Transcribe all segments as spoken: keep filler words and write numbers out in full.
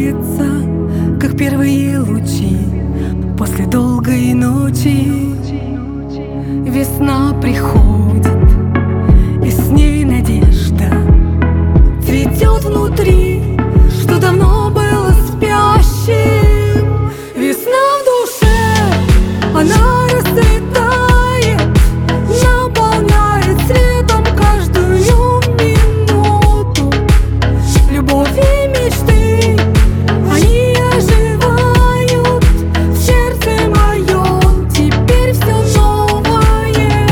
светится, как первые лучи после долгой ночи. Весна приходит, и с ней надежда цветет внутри, что давно было спящим. Весна в душе, она расцветает, наполняет светом каждую минуту. Любовь и мечты, они оживают в сердце моем, теперь все новое.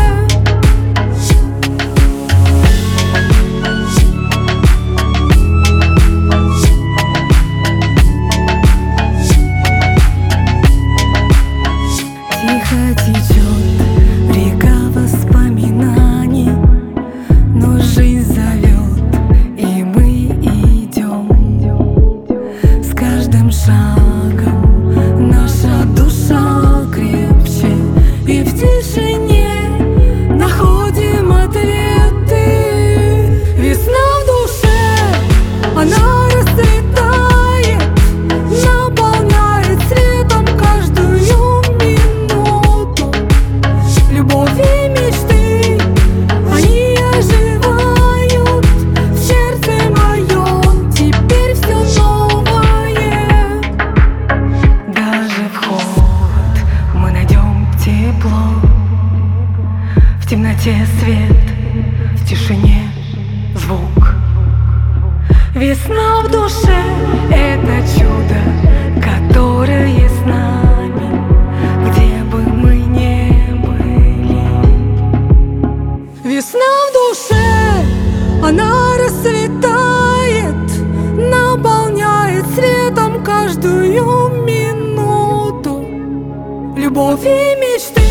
Тихо течет река воспоминаний, но жизнь зовет, и мы идем. С каждым шагом наша душа крепче, и в тишине находим ответы. Весна в душе, она расцветает, наполняет светом каждую минуту. Любовь и мечты, они оживают в сердце моем, теперь все новое. Даже в холод мы найдем тепло, в темноте свет, в тишине звук. Весна в душе — это чудо, которое с нами, где бы мы ни были. Весна в душе, она расцветает, наполняет светом каждую минуту. Любовь и мечты,